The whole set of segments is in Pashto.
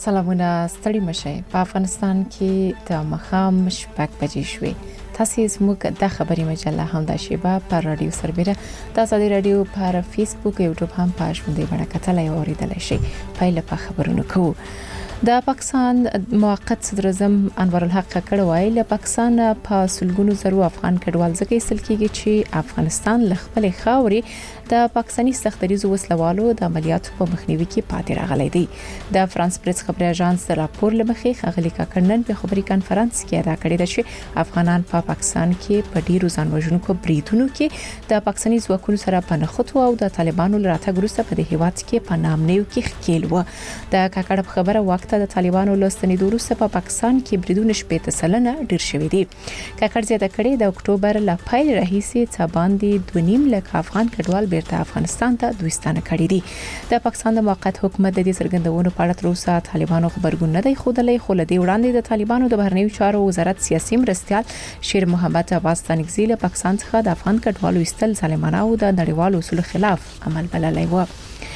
سلامونه ستړي مشه په افغانستان کې د مخام شپږ بجې شوې. تاسو زموږ د خبري مجله هم د شیبه پر رادیو سربېره د ازادي رادیو پر فیسبوک او یوټیوب هم په ژوندۍ بڼه کتلای او اوریدلای شئ. پایله په خبرونو کوو. د پاکستان موقت صدر اعظم انور الحق کړه وایي له پاکستان په سلګونو زرو افغان کډوال ځکه ایستل کیږي چې افغانستان له خپل خاورې د پاکستاني سختریزو وسلوالو د عملیاتو په مخنیوي کې پاتې راغلي دي. د فرانس پریس خبري اژانس راپور لمخې خغلی کاکړنن په خبري کانفرنس کې ادا کړی دی چې افغانان په پاکستان کې په ډیرو ځانوژونکو بریدونو کې د پاکستاني ځواکونو سره په نښتو او د طالبانو لراتګ وروسته په دې هیواد کې په نامنیو کې ښکیل و. د کاکړ خبره وخت د طالبانو لستنیدو وروسته په پاکستان کې بریدونه 80% ډیر شوي دي. کاکړ زیاته کړي د اکتوبر ل پیل راهیسې څه باندې 2.5 لک افغان کډوال بیرته افغانستان ته دوستانه کړي دي. د پاکستان د موقت حکومت د دې څرګندونو په اړه تر اوسه طالبانو خبرګون نه دی خوده خو لدی وړاندې د طالبانو د بهرنیو چارو وزارت سیاسي مرستيال شیر محمد عباس تنگزی له پاکستان څخه د افغان کډوالو ایستل ظالمانه او د نړیوالو اصولو خلاف عمل بللی و.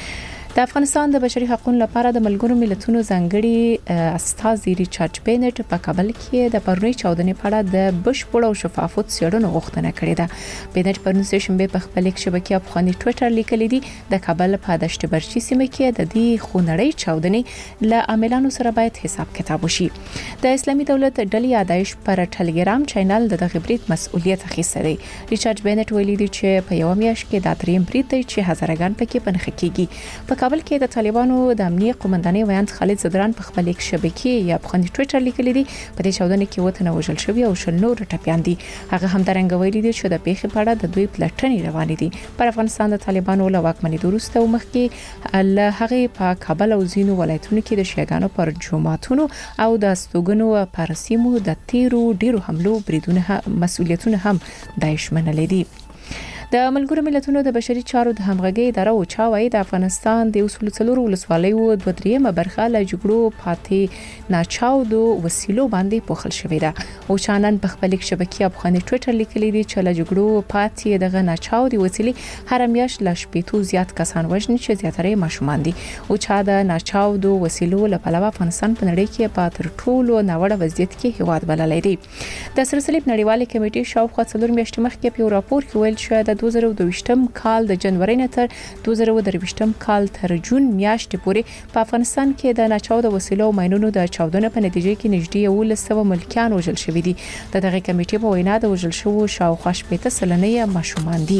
د افغانستان د بشري حقوقو لپاره د ملګرو ملتونو ځانګړي استازي ریچارډ بینټ په کابل کې د پرونی چاودنې په اړه د بشپړ او شفافو څېړنو غوښتنه کړې ده. بینټ په نن شنبه په خپل شبکې افغاني ټوئیټر لیکلي دي د کابل په دشت برچی سیمه کې د دې خونړۍ چاودنې له عاملانو سره باید حساب کتاب وشي. د اسلامي دولت ډلې یادایش پر ټلګرام چینل د غبرګیت مسؤلیت اخیسته دی. ریچارډ بینټ ویلي دی چې په یو میاشت کې د دریم بریټ دی چې هزارګان پکې پنځه کېږي. په کابل کې د طالبانو د امنیه قومندانۍ ویاند خالد زدران په خپل شبکې یا په ټوئیټر لیکلي دي په دې چاودنه کې وته وژل شوی او شل نور ټپيان دي. هغه هم درنګ ویلي دي چې د پیښې په اړه د دوی پلټنې روانې دي. پر افغانستان د طالبانو له واکمنۍ وروسته مخکې له هغه په کابل او زینو ولایتونو کې د شیعاګانو پر جماعتونو او د استوګنو پر سیمو د تیرو ډیرو حملو بریدونه مسؤلیتونه هم دایښ منلې دي. د ملګرو ملتونو د بشري چارو د همغږي اداره او چاوي د افغانستان د اصول څلور ولسوالیو 2/3 برخه له جګړو پاتې ناچاودو وسیلو باندې پوښل شوې ده. او چانن په خپل شبکې افغاني ټوئیټر لیکلي دي چې له جګړو پاتې دغه ناچاودي وسیلې هر میاشت له 80 زیات کسان وژني چې زیاتره ماشومان دي. او چا د ناچاودو وسیلو له پلوه افغانستان په نړۍ کې په تر ټولو ناوړه وضعیت کې هیواد بللی دی. د سره صلیب نړیوال کمیټې شاوخوا 4 میاشتې مخکې په راپور کې ویل چې 2022م کال د جنوري نه تر 2023م کال تر جون میاشتې پورې په افغانستان کې د ناچاوده وسیلو او ماینونو د چاودنې په نتیجه کې نږدې 100 ملکیان وژل شوي دي. دغه کمیټې په وینا د وژل شوو شاوخوا 80 سلنه ماشومان دي.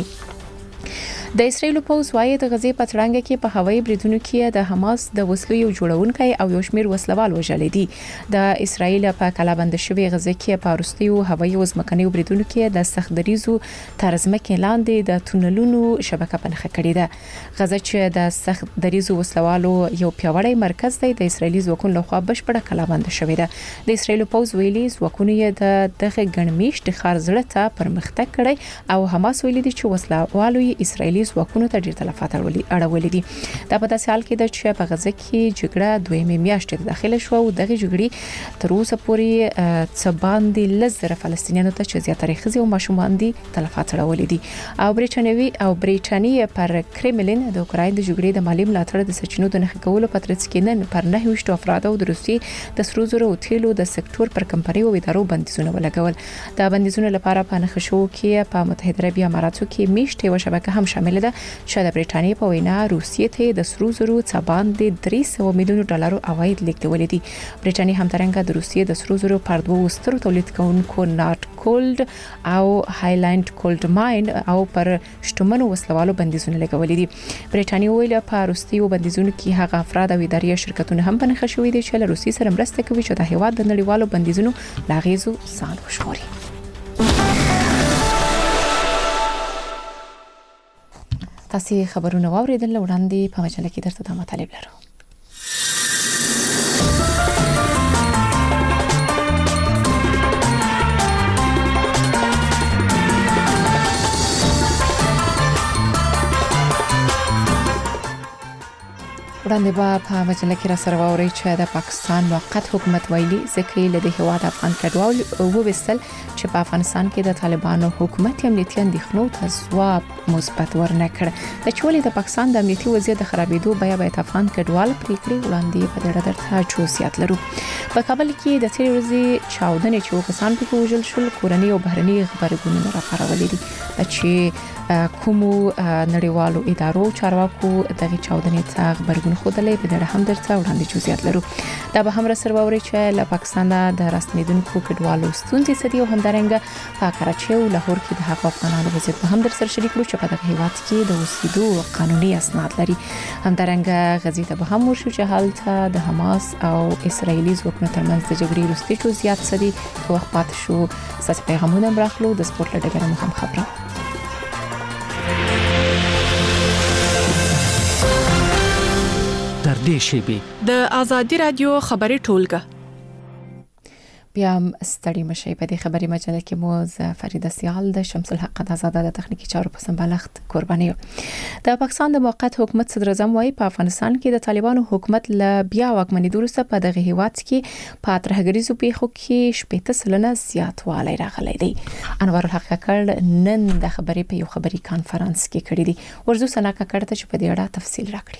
د اسرایل پوز وايي د غزې په تړانګه کې په هوایي بریدونو کې د حماس د وسلو یو جوړونکي او یو شمیر وسلوال وژل دي. د اسرایل په کلابند شوی غزې کې په وروستیو هوایي وزمکني بریدونو کې د سختدریزو ترزمکه لاندې د تونلونو شبکه پنځه کړې ده. غزه چې د سختدریزو وسلوالو یو پیاوړی مرکز دی د اسرایلی ځواکونو لخوا بشپړه کلابند شوې ده. د اسرایل پوز ویلي ځواکونه یې دغه ګڼمیشت ښار زړه ته پرمختګ کړی او حماس ویلي دي چې وسلوالو یې اسرایلی ځواکونو ته ډیر تلفات اړولې دي. دا په داسې حال کې ده چې په غزه کې جګړه دویمه میاشت ته داخله شو او دغه جګړې تر اوسه پورې څه باندې لزر فلسطینیانو ته چې زیاتره ښځې او ماشومان دي تلفات اړولې دي. او بریټانیا پر کرملین د اوکراین د جګړې د مالی ملاتړ د سرچینو د نښه کولو په ترڅ کې نن پر 9 افراد او د روسیې د سرو زرو او تیلو د سکتور پر کمپنیو او ادارو بندیزونه ولګول. دا بندیزونه لپاره په نښه شو کې په متحده عربي اماراتو کې میشته او شبکه هم شامل ده چې د بریټانیا په وینا روسیې ته د سرو زرو څه باندې 300 میلیون ډالر عواید لیږدولې دي. بریټانیا هم ترڅنګ د روسیې د سرو زرو پر دوه سترو تولید کوونکو نارت کولډ او هایلند کولډ ماین او پر شتمنو وسلوالو بندیزونه لګولې دي. بریټانیا ویل په روسیې بندیزونو کې هغه افراد او اداري شرکتونه هم بنخښ شوې دي چې له روسیې سره مرسته کوي چې د هیواد د نړیوالو بندیزونو لاغیزو ځان وژغوري. تاسو خبرونه واوریدل وړاندې په مجله کې درته د مطالب لرو. وړاندې په مجله کې را سره واوري چې د پاکستان موقت حکومت ویلي ځکه له هیواد افغان کډوال وویستل چې په افغانستان کې د طالبانو حکومت امنیتي اندېښنو ته ځواب مثبت ورنکړ. د چولې د پاکستان د امنیتي وضعیت د خرابېدو بیا افغان کډوال پریکړې وړاندې په ډېر درته جزئیات لرو. په کابل کې د تیرې ورځې چاودنې چې وکسان په وژل شول کورنۍ او بهرني خبرګونونه راپارولې دي چې کومو نړیوالو ادارو چارواکو دغه چاودنې ته خبرګون خودلې په ډېر هم درته وړاندې جزئیات لرو. دا به هم سره ووري چې له پاکستان د راستنیدونکو کډوالو ستونزې سدي او همدارنګه په کراچۍ او لاهور کې د حق افغانانو وضعیت به هم در سره شریک کړو چې په دغه هیواد کې د اوسېدو قانوني اسناد لري. همدارنګه غزې ته به هم ورشو چې حالت د حماس او اسرایلی ځواکونو ترمنځ د جګړې وروستي جزئیات سدي په وخت پات شو. ساس پیغامونه برخلو د سپورت لړۍ هم خبره در دې شیبې د ازادي رادیو خبري ټولګه بیا ستړي مشي په دې خبري مجله کې مو ز فریده سیال د شمس الحق د آزاد د تخنیکی چارو په سمبالښت قرباني. د پاکستان د موقت حکومت صدر اعظم وايي په افغانستان کې د طالبانو حکومت ل بیا واکمنۍ وروسته په دغه هیواد کې په ترهګریزو پیښو کې 80% زیاتوالی راغلی دی. انور الحق کړ نن د خبري په یو خبري کانفرنس کې کړی دی. ورزو سنا کړ ته چې په دې اړه تفصیل راکړي.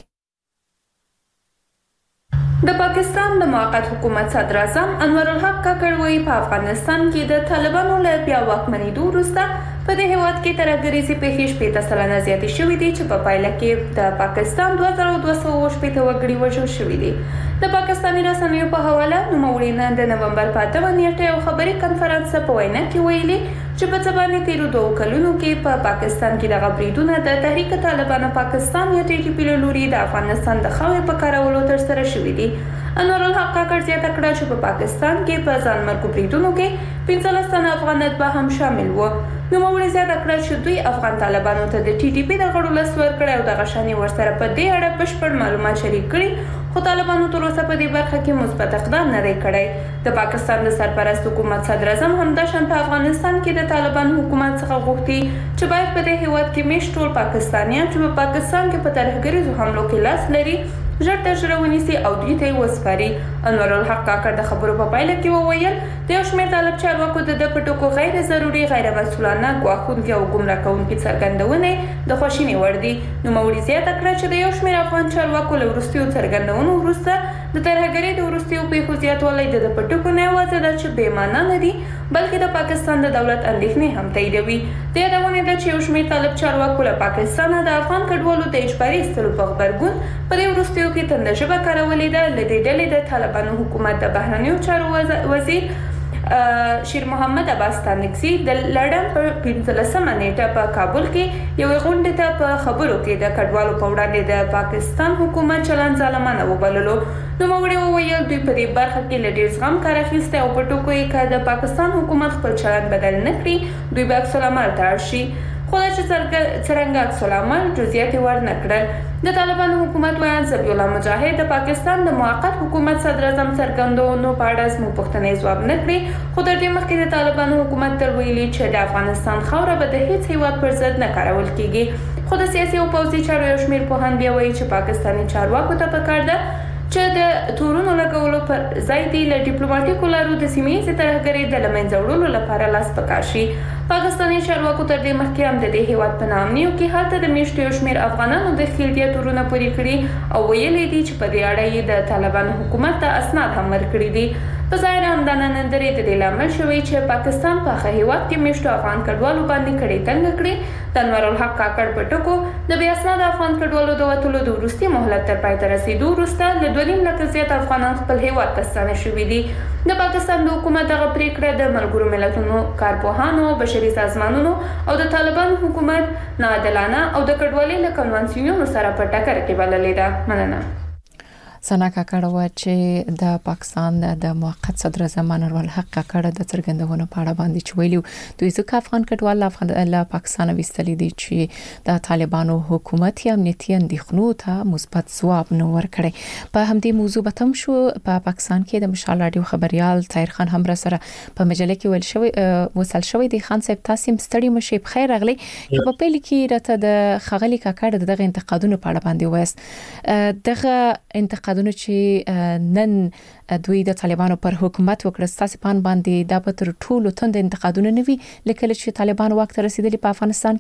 د پاکستان د موقت حکومت صدر اعظم انور الحق کاکړ وایي په افغانستان کې د طالبانو له بیا واکمنۍ وروسته په دې هیواد کې ترهګریزي پیښې 80% زیاتې شوې دي چې په پایله کې د پاکستان 2280 وګړي وژل شوي دي. د پاکستاني رسنیو په حواله نوموړي نن د نومبر په 8 نیټه یو خبري کانفرنس په وینا کې ویلي چې په ځبانې تیرو 2 کلونو کې په پاکستان کې د غبرګونونو د تحریک طالبان پاکستان یا ټي ټي پی لوري د افغانستان د خاورې په کارولو تر سره شوې دي. انور الحق کاکړ زیاته کړه چې په پاکستان کې په ځانمرګو بریدونو کې 15 تنه افغان اتباع هم شامل وو. نوموړي زیاته کړه چې دوی افغان طالبانو ته د ټي ټي پی د غړو لس ورکړی او د غشاني ورسره په دې اړه بشپړ معلومات شریک کړي خو طالبانو تر اوسه په دې برخه کې مثبت اقدام نه دی کړی. د پاکستان د سرپرست حکومت صدر اعظم همداشان په افغانستان کې د طالبانو حکومت څخه غوښتي چې باید په دې هیواد کې میشت ټول پاکستانیان چې په پاکستان کې په ترهګریزو حملو کې لاس لري ژر تر ونیسي او دوی ته وسپاري. انور الحق کاکړ د خبرو په پایله کې وویل د یو شمېر طالب چارواکو د پټوکو غیر ضروري غیر مسؤلانه ګواښونکي او ګمراه کوونکي څرګندونې د خوښینې وړ دي. نوموړي زیاته کړه چې د یو شمېر افغان چارواکو له وروستیو څرګندونو وروسته د ترهګرۍ د وروستیو پیښو زیاتوالی د پټوکو نه یوازې دا چې بې معنا نه دي بلکې د پاکستان د دولت اندېښنې هم تاییدوي. د یادونې ده چې یو شمېر طالب چارواکو له پاکستان د افغان کډوالو د اجباري ایستلو په غبرګون په دې وروستیو کې تنده ژبه کارولې ده. له دې ډلې د طالبانو حکومت د بهرنیو چارو وزیر شیر محمد عباس تانکزي د لړم په 15 نیټه په کابل کې یو غونډه ته په خبرو کې د کډوالو په وړاندې د پاکستان حکومت چلن ظالمانه وبللو. نوموړي وویل دوی په دې برخه کې له ډېر زغم کار اخیستی او په ټکو یې که د پاکستان حکومت خپل چلن بدل نه کړي دوی به عکس العمل ته اړ شي. خو دا چې څرنګه عکس العمل جزئیات یې ور نه کړل. د طالبانو حکومت ویان ذبیح الله مجاهد د پاکستان د موقت حکومت صدر اعظم څرګندونو په اړه زموږ پوښتنې ځواب نه کړي خو تر دې مخکې د طالبانو حکومت تر ویلي چې د افغانستان خاوره به د هیڅ هیواد پر ضد نه کارول کیږي. خو د سیاسي او پوځي چارو یو شمېر پوهان بیا وایي چې پاکستاني چارواکو ته پکار ده چې د تورونو لګولو پر ځای دی له ډیپلوماټیکو لارو د سیمې ییزې ترهګرۍ د له منځه وړلو لپاره لاس پکار شي. پاکستاني چارواکو تر دې مخکې هم د دې هیواد په نامنیو کې هلته د میشتو یو شمېر افغانانو د خیلتیا تورونه پورې کړي او ویلي دي چې په دې اړه یې د طالبانو حکومت ته اسناد هم ورکړي دي. په ظاهر همدا نندرې د دې لامل شوی چې پاکستان په هغه هیواد کې میشتو افغان کډوالو باندې کړې تنګ کړي. د انور الحق کاکړ په ټکو د بې اسناده افغان کډوالو د وتلو د وروستي مهلت تر پای ته رسېدو وروسته له 2.5 لکه زیات افغانان خپل هیواد ته ستانه شوي دي. د پاکستان د حکومت دغه پریکړه د ملګرو ملتونو کارپوهانو بشري سازمانونو او د طالبانو حکومت ناعادلانه او د کډوالۍ له کنوانسیونونو سره په ټکر کې بللې ده. مننه. سنا کاکړه و چې د پاکستان د موقت صدر اعظم انور الحق کاکړه د څرګندونو په اړه باندې چویلو دوی ځکه افغان کډوال له پاکستان وستلې دي چې د طالبانو حکومت یا امنیتي اندېښنو ته مثبت ځواب نه ورکړي. په همدې موضوع به تم شو په پاکستان کې د مشال رادیو خبريال طاهر خان هم را سره په مجله کې ویل شوی وصل شوی دی. خان صاحب تاسو ستړي مشه په خیر راغلی. په پیل کې راته د خغلی کاکړه دغه انتقادونو په اړه باندې وایست دغه انتقادونه چې نن دوی د طالبانو پر حکومت وکړ ستاسو پان باندې د پتر ټولو تند انتقادونه نوي لکه چې طالبان وخت رسیدلی په افغانستان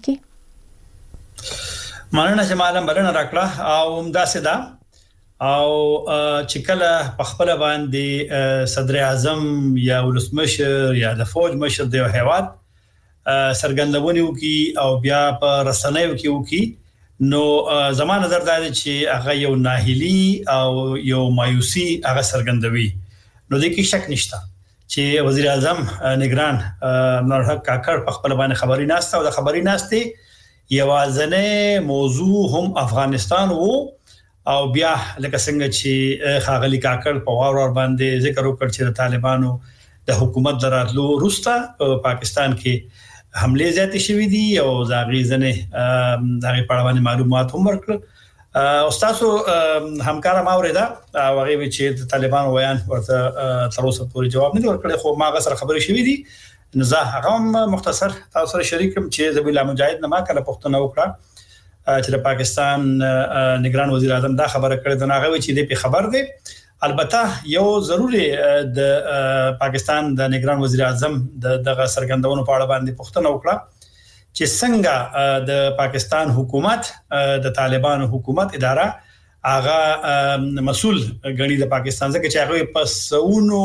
کې ماننه چې معلم بلنه راکړه او همداسې دا او چې کله په خپل باندې صدر اعظم یا ولسمشر یا د فوج مشر د هیواد سرګندونی وکي او بیا په رسنیو کې وکي نو زما نظر دا دی چې هغه یو ناهیلی او یو مایوسی هغه سرګندوي. نو د کې شک نشته چې وزیر اعظم نگران انور الحق کاکړ په خپل باندې خبري ناشته او د خبري ناشته یوازنه موضوع هم افغانستان وو او بیا لکه څنګه چې خاغلی کاکړ په وار باندې ذکر وکړ چې طالبانو د حکومت دراتلو وروسته پاکستان کې حمله زیاتې شوې دي او زاغي ځنه دغه په اړه معلومات هم ورکړل او تاسو همکارا ما ورېدا او هغه چې طالبان ویان ورته تر اوسه پورې جواب نه ورکړي خو ما غسر خبرې شوې دي نزه هغه مختصر تاسو سره شریکم چې ذبیح الله مجاهد نه ما کله پښتنه وکړه چې د پاکستان نگران وزیر اعظم دا خبره کړې ده هغه چې دې په خبر دی. البته یو ضروري د پاکستان د نگران وزیر اعظم دغه سرګندونو په اړه باندې پوښتنه وکړه چې څنګه د پاکستان حکومت د طالبانو حکومت اداره هغه مسؤل غني د پاکستان څخه چې هغه په سونو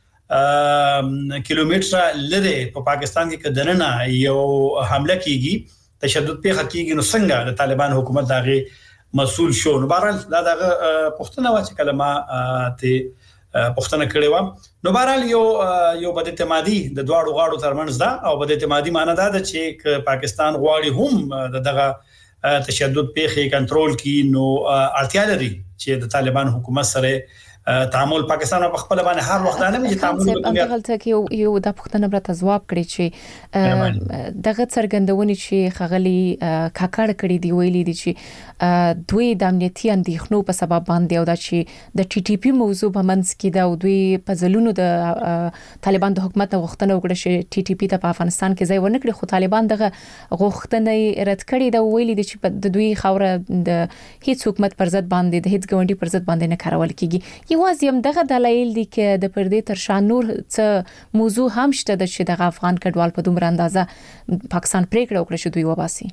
کیلومتره لري په پاکستان کې کدننه یو حمله کیږي تشدد په حقیقي نو څنګه د طالبان حکومت دغه مسؤل شو. نو بهرحال دا دغه پښتنه وا چې کلمه ته پښتنه کړي و نو بهرحال یو بد اعتمادي د دواړو غاړو ترمنځ دا او بد اعتمادي معنی دا ده چې پاکستان غواړي هم دغه تشدد په کنټرول کې نو اړتیا لري چې د طالبان حکومت سره تعامل پاکستان په خپل باندې هر وخت نه چې تعامل وکړي. دغه کې یو د پښتنه برته جواب کړی چې دغه څرګندونې چې خغلی کاکړ کړی دی ویلي دي چې دوی د امنیتي اندېښنو په سبب باندې او دا چې د ټي ټي پی موضوع په منځ کې دا دوی په ځلونو د طالبان د حکومت غوښتنه وکړه چې ټي ټي پی ته په افغانستان کې ځای ورنکړي خو طالبان دغه غوښتنه رد کړې دا ویلي دي چې د دوی خوره د هیڅ حکومت پر ضد باندې د هیڅ ګوندي پر ضد باندې نه کارول کیږي. یوازې هم دغه دلایل دي چې د پردې تر شان نور څه موضوع هم شته د چې د افغان کډوال په دومره اندازه پاکستان پریکړه وکړه چې دوی وباسي.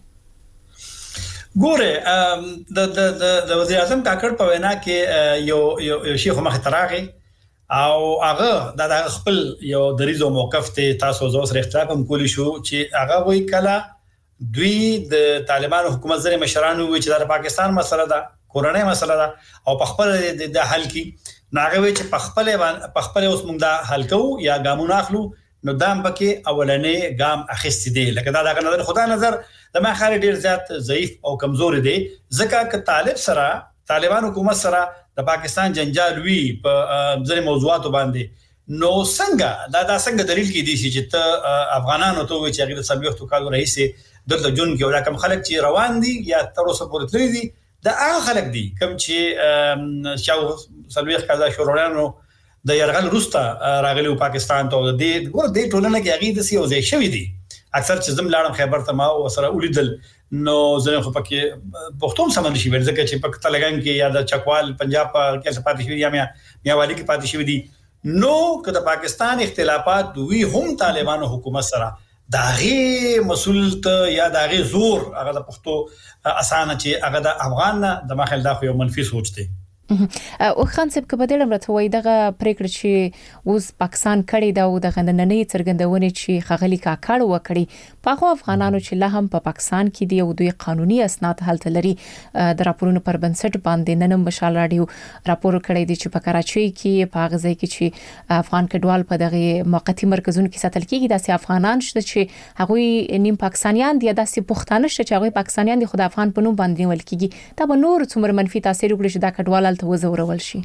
ګوره د وزیر اعظم کاکړ په وینا کې یو شیخ مخ تراغي او هغه د خپل یو دریزو موقف ته تاسو زو سره اختلاف هم کولی شو چې هغه وی کله دوی د طالبان حکومت سره مشرانو وی چې د پاکستان مسله ده کورنۍ مسله ده او په خپل د حل کې ناغوي چې په خپل اوس موږ دا حل کوو یا ګامونه اخلو نو دام پکې اولنې ګام اخیستې دي لکه دا دغه نظر خدای نظر د ما خاري ډیر زیات ضعیف او کمزور دي ځکه ک طالبان حکومت سره د پاکستان جنجال وی په ځینې موضوعاتو باندې نو څنګه دا څنګه دلیل کې دي چې ته افغانانو ته وی چې غیر سلويختو کال رئیس دلته جون کې ولاکم خلک چې روان دي یا تر اوسه پورې تللی دي دا هغه خلک دي کوم چې شاو سلويخ کازا شورولانو د يرغل روستا راغلي پاکستان ته د دې ټولنه کې هغه د سیوځي شوی دي اکثر چې زم لاړم خیبر ته ما او سره ولیدل نو زه خو پکې پښتون سمند شي ورځکه چې پکې تلګان کې یا د چکوال پنجاب کې څه پاتې شوی یا میاوالی کې پاتې شوی دي نو که د پاکستان اختلافات دوی هم طالبانو حکومت سره داغي مسؤل ته یا داغي زور هغه د پښتو اسانه چې هغه د افغان د مخال دا خو یو منفي سوچ دی. او خان صاحب کبه دلم راته وای دغه پریکړه چې اوس پاکستان کړي دا او د غندنې څرګندونه چې خغلی کاکړ وکړي په افغانانو چې له هم په پاکستان کې دی او دوی قانوني اسناد حالت لري د راپورونو پر بنسټ باندې نن مشال رادیو راپور کړی دی چې په کراچۍ کې په غزا کې چې افغان کډوال په دغه موقتی مرکزونو کې ساتل کېږي داسې افغانان شته چې هغه نیم پاکستانیان دي داسې پښتانه شته چې هغه پاکستانیان دي خو د افغان په نوم باندې ول کېږي دا به نور څومره منفي تاثیر وکړي چې دا کډوال ته وزورول شي؟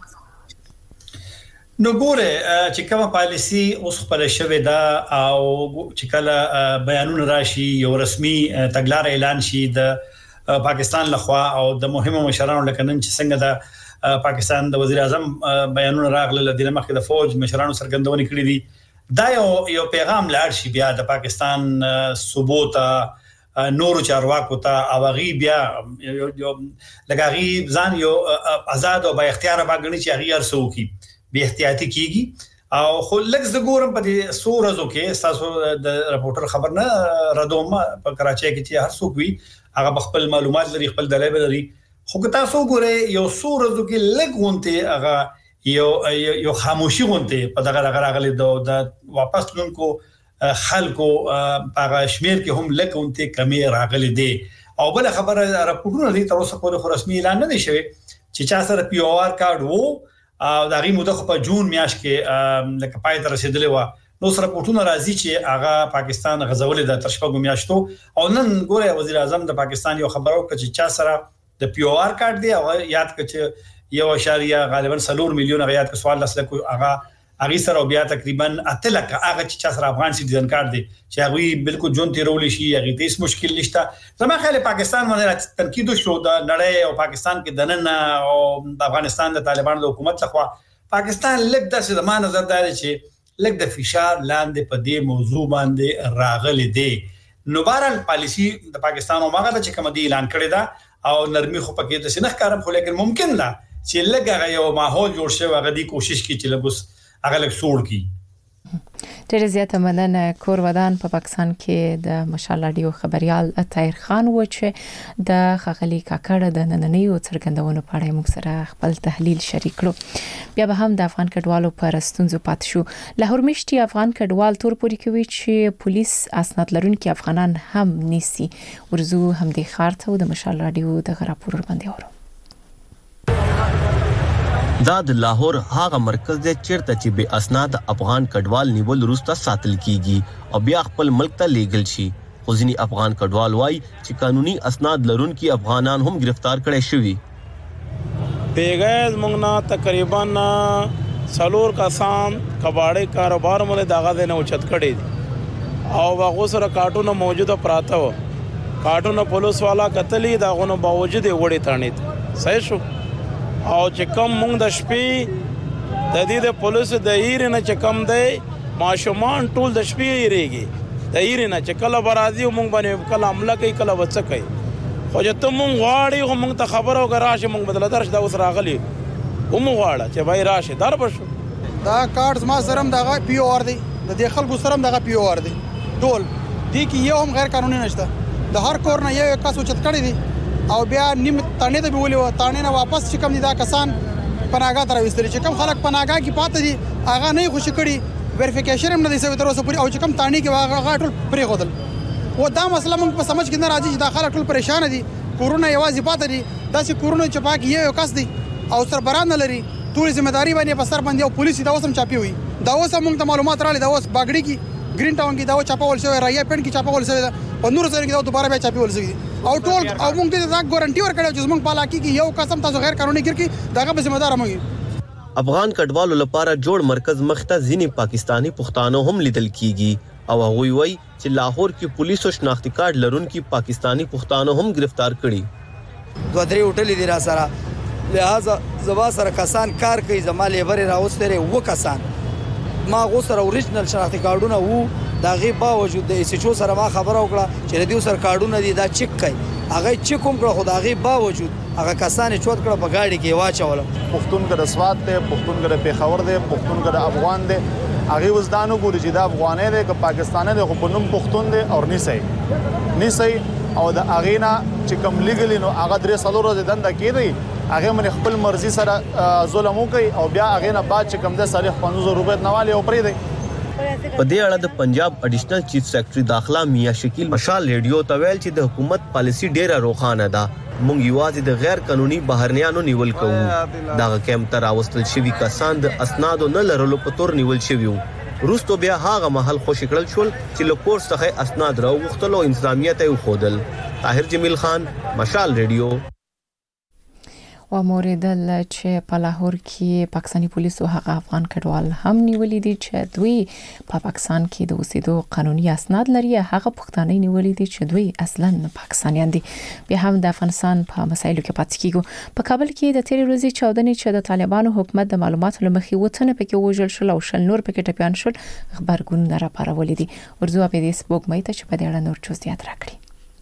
نو ګوره چې کومه پالیسی اوس خپل شوې ده او چې کله بیانونه راشي یو رسمي تګلار اعلان شي د پاکستان لخوا او د مهمو مشرانو لکه نن چې څنګه د پاکستان د وزیر اعظم بیانونه راغله د مخکې د فوج مشرانو سرګندونې کړې دي دا یو پیغام لاړ شي بیا د پاکستان ثبوت نور چارواکو ته او غي بیا یو لګاغي ځان یو آزاد او با اختیار باغني چې غیر سوکي به احتیاطي کیږي او خو لږ د ګورم په دې سورزو کې تاسو د رپورټر خبر نه ردوم په کراچۍ کې چې هر څوک وي هغه خپل معلومات لري خپل دلایل لري خو که تاسو ګورئ یو سورزو کې لږ غونته هغه یو خاموشي غونته په دغه راغلي د واپس لونکو خلکو هغه شمیر کې هم لږ غونته کمی راغلي دي او بل خبره رپورټونه دي تر اوسه پورې رسمي اعلان نه دی شوی چې چا سره پی او آر کارت وو او دا غي موده په جون میاشت کې لکه پای ته رسیدلی و نو سره پورتونه راځي چې هغه پاکستان غزولې د ترشپګو میاشتو او نن ګوره وزیر اعظم د پاکستان یو خبرو چې چا سره د پی او آر کارت دی او یاد کړه یو اشاریه غالبا 3 میلیون غیات کې سوال لسله کو هغه سره بیا تقریبا اتلک هغه چې چا سره افغان سټیزن کارت دی چې هغه بالکل جون تیرول شي هغه هیڅ مشکل نشته زما خیال پاکستان باندې تنقید شو د نړۍ او پاکستان کې دننه او د افغانستان د طالبانو د حکومت لخوا پاکستان لږ د زما نظر دی چې لږ د فشار لاندې په دې موضوع باندې راغلي دي نو بهرحال پالیسی د پاکستان او ماغه چې کوم دی اعلان کړی دا او نرمي خو پکې د سنخ کارم خو لیکن ممکن ده چې لږه یو ماحول جوړ شي هغه دی کوشش کوي چې لګوس هغه لږ سوړ کی ډېر زیاته مننه کور ودان په پاکستان کې د مشال رادیو خبريال طاهر خان و چې د خغلی کاکړه د نننیو څرګندونو په اړه موږ سره خپل تحلیل شریک کړو بیا به هم د افغان کډوالو پر ستونزو پات شو لاهور مشتي افغان کډوال تور پوری کوي چې پولیس اسناد لرونکي افغانان هم نيسي ورزو هم د خارته د مشال رادیو د راپور باندې اورو دا د لاهور هغه مرکز دی چیرته چې به اسناد افغان کډوال نیول وروسته ساتل کیږي او بیا خپل ملک ته لیږل شي خو ځینې افغان کډوال وایي چې قانوني اسناد لرونکي افغانان هم گرفتار کړي شوي پیغاز مونږ نه تقریبا سلور کسان کباړې کاروبار مله داغه نه اوچت کړي او هغه سره کارټونه موجوده پراته و کارټونه پولیس والا قتلې داغونو باوجود وړي تانیت صحیح شو او چې کوم مونږ د شپې د دې د پولیس د ایرنه چې کوم دی ماشومان ټول د شپې ایریږي د ایرنه چې کله برازي مونږ باندې کله عمله کوي کله وڅ کوي خو چې ته مونږ غواړي خو مونږ ته خبرو غراشه مونږ بدل درش دا اوس راغلي هم غواړه چې وای راشه در بشو دا کارت ما سره دغه پی او آر دی د دې خلکو سره دغه پی او آر دی ټول دي کې یو هم غیر قانوني نشته د هر کور نه یو کس اوچت کړی دی او بیا نیم تانه ته ویلو تانه نه واپس چې کوم دي دا کسان پناګا تر وستري چې کوم خلک پناګا کې پاتې دي هغه نه خوشی کړي ویریفیکیشن هم نه دي سوي تر اوسه پوری او چې کوم تانه کې هغه ټول پرې خدل و دا مسله موږ په سمجھ کې نه راځي چې دا خلک ټول پریشان دي کورونا یوازې پاتې دي دا چې کورونا چې پاک یو کس دي او سربران نه لري ټول ځمېداري باندې په سر باندې او پولیس دا اوسم چاپی وي دا اوس موږ ته معلومات راړي دا اوس باګړي کې گرین ټاون کې دا چاپول شوی رایا پند کې چاپول شوی په نور سره کې دا دوباره بیا چاپول شوی او ټول او موږ ته دا ګارانټي ورکړو چې موږ پالا کې یو قسم تاسو غیر قانوني ګرځي داغه به ذمہ دار موږ افغان کډوالو لپاره جوړ مرکز مخته ځینې پاکستانی پښتانه هم لیدل کیږي او هغه وایي چې لاهور کې پولیسو شناختی کارت لرونکي پاکستانی پښتانه هم گرفتار کړي دوه درې هوټل دي را سره لہذا زوا سره کسان کار کوي زما لیبر راوستره و کسان ما غو سره اوریجنل شناختی کارتونه وو دا غي باوجود د ایسچو سره ما خبر او کړه چې د دې سر کارتونه دي دا چک کوي هغه چک کوم کړه خدای غي باوجود هغه کسان چوت کړه په گاډي کې واچول پښتون ګر سواد ته پښتون ګر پیښور دی پښتون ګر افغان دی هغه وزدانو ګوري چې دا افغاني دی که پاکستاني دی خو په نوم پښتون دی او نيسي او د اغینا چې کوم لیګلی نو هغه درې سالو ورځې دنده کېږي هغه من خپل مرزي سره ظلم وکي او بیا هغه نه بعد چې کوم د صالح 500 روپے نواله او پرې دی په دې اړه د پنجاب اډیشنل چیف سیکریټری داخله میا شکیل مشال ریډیو ته ویل چې د حکومت پالیسی ډیره روښانه ده مونږ یوازې د غیر قانوني بهرنیانو نیول کوو دا کم تر اوستل شوی کسان د اسنادو نه لرلو په تور نیول شوی روستو بیا هغه محل خوشی کړل شول چې لکور څخه اسناد راوغختلو انتظامیت یې خودل طاهر جمیل خان مشال ریډیو و موریدل چې په لاهور کې پاکستاني پولیسو هغه افغان کډوال هم نیولې دي چې دوی په پاکستان کې د اوسېدو قانوني اسناد لري. هغه پښتانه نیولې دي چې دوی اصلاً پاکستانیان دي. بیا هم د افغانستان په مسایلو کې پاتې کیږو. په کابل کې د تیرې ورځې 14 چې د طالبانو حکومت د معلوماتو لمخې وټنه پکې وژل شول او شل نور پکې ټپيان شول. خبرګون راپارولې دي. ورځو په دې سپوږمۍ ته چې په دې اړه نور جزئیات راکړي.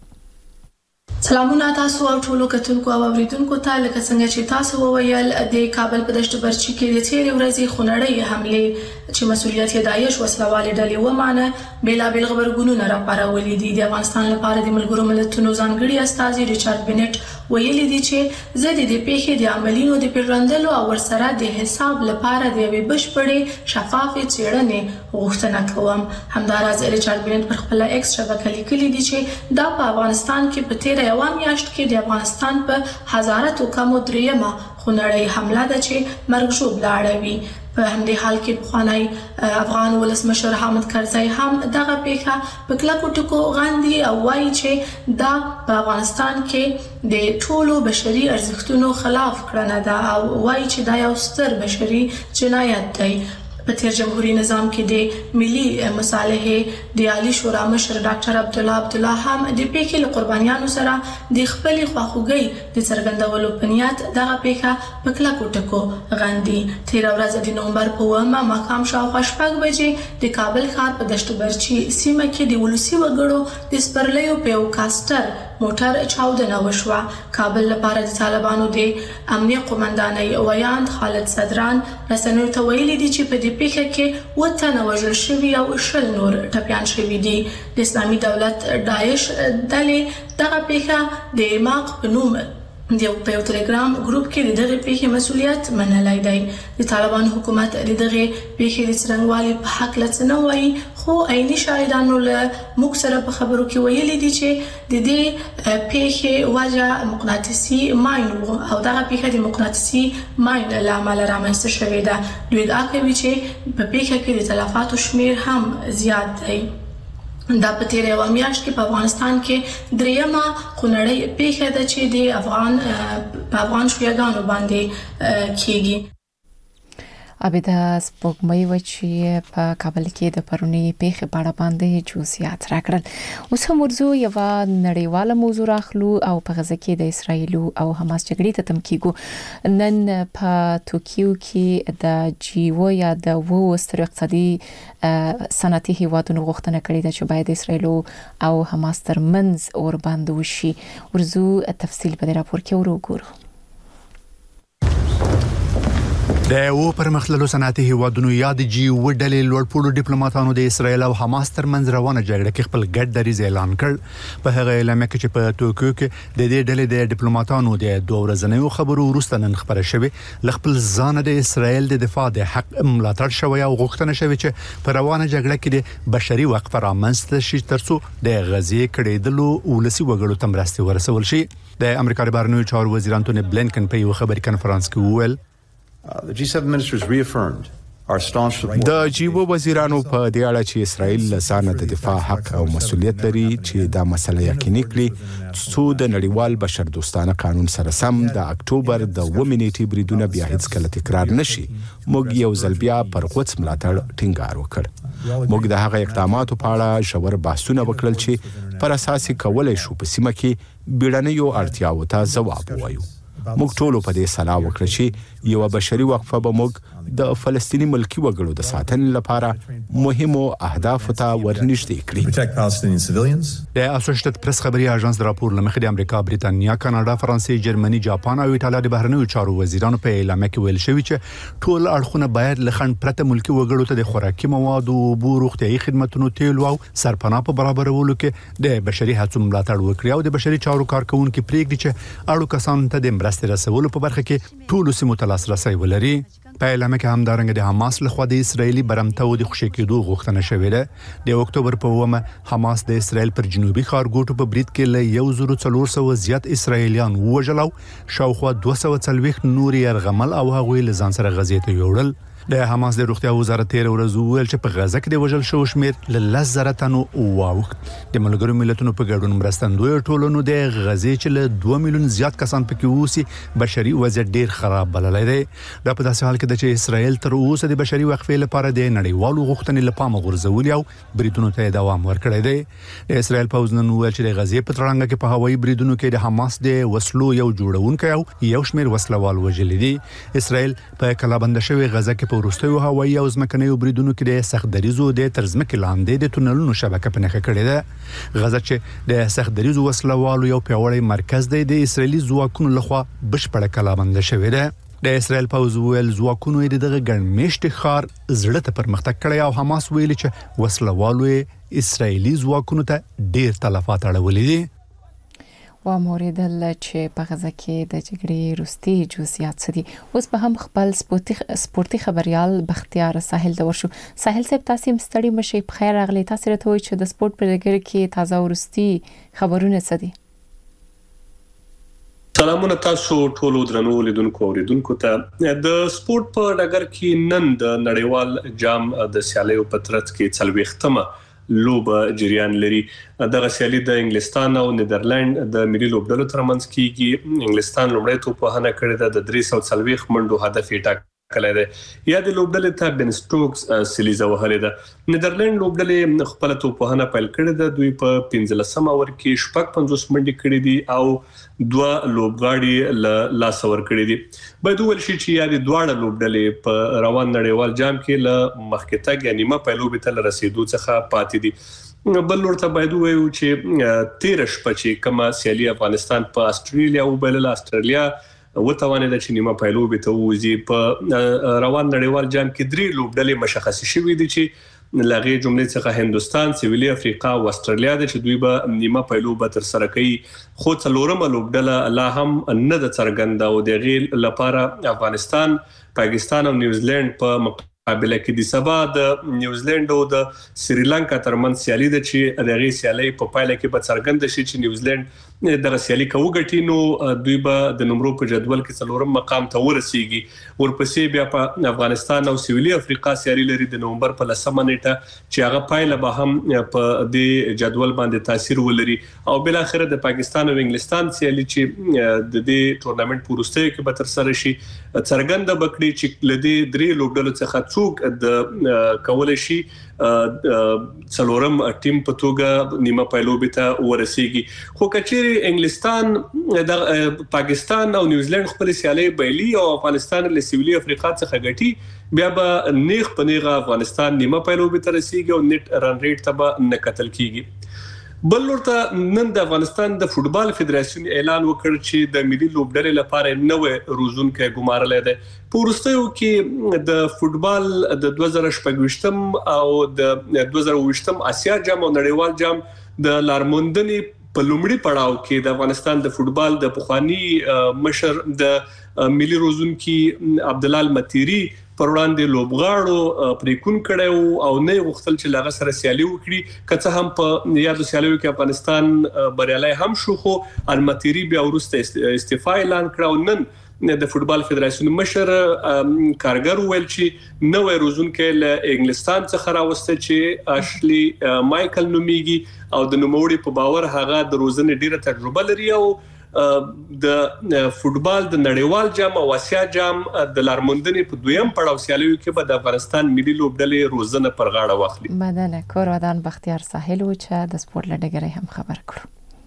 سلامونه تاسو او ټولو کتونکو او اوریدونکو ته. لکه څنګه چې تاسو وویل د کابل په دشت برچی کې د تیرې ورځې خونړۍ حمله چې مسؤلیت یې داعش وسلوالې ډلې ومانه بیلابل خبرګونونه راپارولې دي. د افغانستان لپاره د ملګرو ملتونو ځانګړي استازي ریچارډ بنټ ویلي دي چې زه د دې پیښې د عملینو د پیژندلو او ورسره د حساب لپاره د یوې بشپړې شفافې څېړنې غوښتنه کوم. همداراز ریچارډ بنټ پر خپل ایکس شبکه لیکلي دي چې دا په افغانستان کې په تیره یوه میاشت کې د افغانستان په هزاراتو کمو دریمه خونړۍ حمله ده چې مرګ ژوبله اړوي. په همدې حال کې پخوانی افغان ولسمشر حامد کرزی هم دغه پیښه په کلکو ټکو غندي او وایي چې دا په افغانستان کې د ټولو بشري ارزښتونو خلاف کړنه ده او وایي چې دا یو ستر بشري جنایت دی. په تیر جمهوریت نظام کې د ملي مصالحې د عالی شورا مشر ډاکټر عبدالله هم د پیښې له قربانیانو سره د خپل خواخوږي د څرګندولو په نیت دغه پیښه په کلکو ټکو غندي. تیر ورځ د نومبر په 1 ماښام شاوخوا 6 بجې د کابل ښار په دشت برچی سیمه کې د ولسی وګړو د سپرلیو په یو کاستر موټر چاودنه وشوه. کابل لپاره د طالبانو د امنیه قومندانۍ ویاند خالد صدران رسنیو ته ویلي دي چې په دې پیښه کې وټنه وژل شوي او شل نور ټپيان شوي دي. د اسلامي دولت داعش ډلې دغه پیښه د عراق په نوم د یو ټلګرام ګروپ کې دغه پیښې مسؤلیت منلای دی. د طالبان حکومت دغه پیښې د څرنګوالي په حق لڅنه وایي خو عیني شاهدانو له موږ سره په خبرو کې ویلي دي چې د دې پیښې وجه مقناطیسي ماین او دغه پیښه د مقناطیسي ماین له امله رامنځته شوې ده. دوی دا کوي چې په پیښه کې د تلفاتو شمیر هم زیات دی. دا په تیره یوه میاشت کې په افغانستان کې دریمه خونړۍ پیښه ده چې د افغان شیعاګانو باندې کیږي. عابده سپوږمۍ و چې په کابل کې د پرونی پیښې په اړه باندې جزئیات راکړل. اوس هم ورځو یو نړیواله موضوع راخلو او په غزه کې د اسرایل او حماس جګړې ته تم کیږو. نن په توکیو کې د جیو یا د ستر اقتصادي صنعتي هیوادونو غوښتنه کړې ده چې باید اسرایل او حماس ترمنځ اور باندې وشي. ورځو تفصیل په دې راپور کې وګورو. د پرمختللو صنعتي هیوادونو یا د جیو ډلې لوړپوړو ډیپلوماټانو د اسرایل او حماس ترمنځ روانه جګړه کې خپل ګډ دریځ اعلان کړ. په هغه اعلامیه کې چې په توکیو کې د دې ډلې د ډیپلوماټانو د دوه ورځنیو خبرو وروسته نن خبره شوې ل خپل ځان د اسرایل د دفاع د حق ملاتړ شوی او غوښتنه شوی چې په روانه جګړه کې د بشري وقفه رامنځته شي ترڅو د غزې کړېدلو ولسی وګړو ته مرستې ورسول شي. د امریکا د بهرنیو چارو وزیر انټونی بلینکن په یو خبري کانفرنس کې وویل The G7 ministers reaffirmed our staunch support. د جیبو وزیرانو په دې اړه چې اسرائیل لسانه د دفاع حق او مسؤلیت لري چې دا مسله یقیني کړي څو د نړیوال بشر دوستانه قانون سره سم د اکتوبر د ومنيټي بریدونه بیا هیڅ کله تکرار نشي. موږ یو ځل بیا پر قدس ملاتړ ټینګار وکړ. موږ د هغه اقداماتو په اړه ژور بحثونه وکړل چې پر اساس کولای شو په سیمه کې بیړنیو اړتیاوو ته ځواب ووایو. موږ ټول په دې سلا وکړو چې یو بشري وقفه به موږ د فلسطینی ملکی وګړو د ساتنې لپاره مهمو اهدافو ته ورنږدې کړي. د اسوسییټډ پریس خبري اژانس راپور لمخې د امریکا، بریتانیا، کاناډا، فرانسې، جرمني، جاپان او ایټالیا د بهرنیو چارو وزیرانو په اعلامیه کې ویل شوی چې ټول اړخونه باید لخند پرته ملکی وګړو ته د خوراکي موادو، اوبو، روغتيایي خدماتو، تیلو او سرپناه په برابرولو کې د بشري هڅو ملاتړ وکړي او د بشري چارو کارکونکو پریږدي چې اړو کسانو ته د مرستې رسولو په برخه کې ټول سیمو ته لاسرسي ولري. په اعلامیه کې همدارنګه د حماس لخوا د اسرایلی برمته او د خوشی کېدو غوښتنه شوې ده. د اکتوبر په 1 حماس د اسرایل پر جنوبي ښارګوټو په برید کې له 1400 زیات اسرایلیان وژل او شاوخوا 240 نور یې رغمل او هغوی له ځان سره غزې ته یوړل. د حماس د روغتیا وزارت تیر ورځ ویل چې په غزه کې د وژل شو شمیر ل 10,000 تنو واوښت. د ملګرو ملتونو په ګډون مرستندوی ټولنو د غزې چې ل 2 میلیون زیات کسان پکې اوسي بشري وضعیت ډیر خراب بللی دی. دا په داسې حال کې د چې اسرائیل تر اوسه د بشري وقفې لپاره د نړیوالو غوښتنې لپاره غورځولي او بریدونو ته دوام ورکړی دی. د اسرائیل پوځ نن ویل چې د غزې په تړانګه کې په هوایي بریدونو کې د حماس د وسلو یو جوړونکی او یو شمیر وسلوال وژلي دي. اسرائیل په کلابند شوی غزه کې په وروستیو هوایي او ځمکنیو بریدونو کې د سختدریزو د ترځمکې لاندې د تونلونو شبکه په نښه کړې ده. غزه چې د سختدریزو وسلوالو یو پیاوړی مرکز دی د اسرائیلي ځواکونو لخوا بشپړه کلابند شوی ده. د اسرائیل پوځ ویل ځواکونو یې دغه ګڼمېشت ښار زړه ته پرمختګ کړی او حماس ویلي چې وسلوالو اسرائیلي ځواکونو ته ډیر تلفات اړولي دي. و موریدل چې په غزه کې د جګړې روستي جزئیات څه دي. اوس به هم خپل سپورتي خبريال بختیار ساحل ته ورشو. ساحل صاحب تاسو مستړي مشي په خیر راغلی. تاسو راته وایئ چې د سپورت په ډګر کې تازه ورستي خبرونه څه دي. سلامونه تاسو ټولو درنو لیدونکو او اوریدونکو ته. د سپورت په ډګر کې نن د نړیوال جام د سیالیو په ترڅ کې 40مه لوبه جریان لري. دغه سیالي د انګلستان او نیدرلند د ملي لوبډلو ترمنځ کیږي. انګلستان لومړی توپخانه کړې ده د 340 منډو هدف یې ټاکلی دی. یا د لوبډلې ته بن سټوکس سلیزه وهلې ده. نیدرلند لوبډلې خپل توپخانه پیل کړې ده. دوی په 15 اور کې 55 منډې کړې دي او 2 لوبغاړي لاس ور کړې دي. باید ویل شي چې یا د دواړه لوبډلې په روان نړیوال جام کې له مخکې تګ یا نیمه پیلوبې ته رسیدو څخه پاتې دي. بل ورته باید وایو چې 13 شپه چې کومه سیالي افغانستان په استرالیا او بل استرالیا وتوانید چې نیمه پیلوبې ته وځي. په روان نړیوال جام کې 3 لوبډلې مشخص شوې دي چې لغې جملې څخه هندستان، سویلي افریقا او استرالیا د چې دوی به نیمه پیلوبه تر سره کوي. خو څلورمه لوبډله لا هم نه د څرګنده او د غیر لپاره افغانستان، پاکستان او نیوزیلند په مقابله کې د سبا د نیوزیلند او د سریلانکا ترمنځ سیالي ده چې دغه سیالي په پایله کې به څرګند شي چې نیوزیلند دغه سیالي کوي نو دوی به د نمبرو په جدول کې څلورم مقام ته ورسیږي. ورپسې بیا په افغانستان او سویلي افریقا سیالي لري د نومبر په 10 نیټه چې هغه پایله به هم په دې جدول باندې تاثیر ولري. او بل اخر د پاکستان او انګلستان سیالي چې د دې ټورنمنت پورسته کې به تر سره شي څرګند بکړي چې لدی 3 لوبډلو څخه څوک د کول شي څلورم ټیم په توګه نیمه پیلوبې ته ورسیږي. خو کچېری انګلستان د پاکستان او نیوزیلند خپل سیالي بیلی او افغانستان له سویلي افریقا څخه غټي بیا به نیغ په نیغه افغانستان نیمه پیلوبې ته رسیږي او نت رن ریټ ته به نه کتل کیږي. بل ورته نن د افغانستان د فوتبال فدراسیون اعلان وکړ چې د ملي لوبډلې لپاره نوې روزونکو ګمارل دي. پورستیو کې د فوتبال د 2026 او د 2020 آسیا جام او نړیوال جام د لارموندنې په لومړي پړاو کې د افغانستان د فوتبال د پخوانی مشر د ملي روزونکو عبد الله المتيري پر وړاندې لوبغاړو پریکون کړو او نه غوښتل چې لاغه سره سیالي وکړي. کڅه هم په یادو سیالیو کې افغانستان بریالي هم شو خو المتيري بیا ورسته استعفا اعلان کړو. نن د فوتبال فدراسیون مشر کارګر ویل چې نوې روزونکو له انګلستان څخه راوسته چې اشلی مایکل نومیږي او د نوموړي په باور هغه د روزنې ډیره تجربه لري او د فوتبال د نړیوال جام او آسیا جام د لارموندنې په دویم پړاو سیالیو کې به د افغانستان ملي لوبډلې روزنه پر غاړه واخلي. بدله کور ودان بختیار ساحل و چې د سپورت لډګري هم خبر کړو.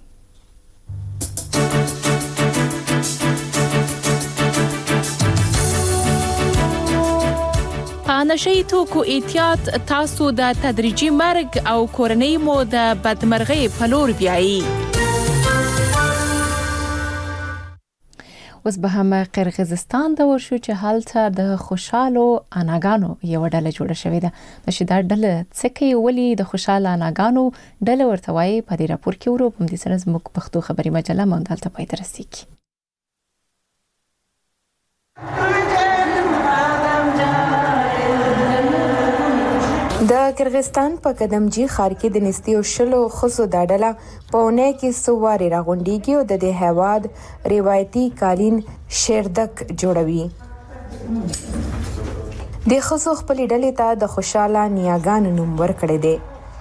نشئی توکو احتیاط تاسو د تدریجي مرګ او کورنۍ مو د بدمرغۍ په لور بیایي. اوس به هم قرغیزستان ته ورشو چې هلته د خوشحالو اناګانو یو ډله جوړه شوې ده. چې دا ډله څه کوي ولې د خوشحاله اناګانو ډله ورته وایي په دې راپور کې ورو په دې سره زموږ پښتو خبري مجله مونږ پای ته رسیږي. د قرغیزستان په قدمجی ښار کې د نستیو شلو خصو د ډله په اونۍ کې سواري راغونډيږي او د دې هواد روایتي قالین شیردک جوړوي. د خصو خپل ډلې ته د خوشاله نیاګانو نوم ورکړی دی.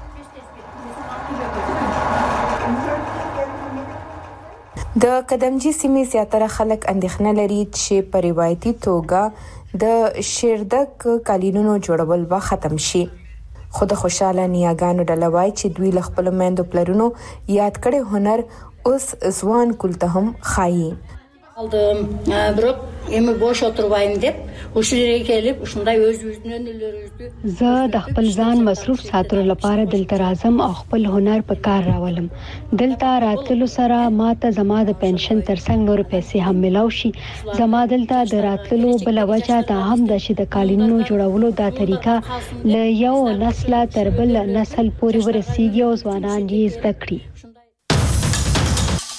د قدمجي سیمې زیاتره خلک اندېښنه لري چې په روایتي توګه د شیردک قالینونو جوړول به ختم شي. خو د خوشاله نیاګانو ډله وایي چې دوی له خپلو میندو پلرونو yad کړی هنر اوس ځوان کول ته هم ښایي. Aldım, bırak emi boş oturmayayım deyip, uşuraya gelip, uşunday öz-özünün ölürüzdü. زه د خپل ځان مصروف ساتلو لپاره دلته راځم او خپل هنر په کار راولم. دلته راتلو سره ماته زما د پنشن ترڅنګ نور پیسې هم ملاو شي. زما دلته د راتلو بل وجه دا هم د چې د قالینونو جوړولو دا طریقه له یو نسل تر بل نسل پورې ورسیږي او ځوانان یې زده کړي.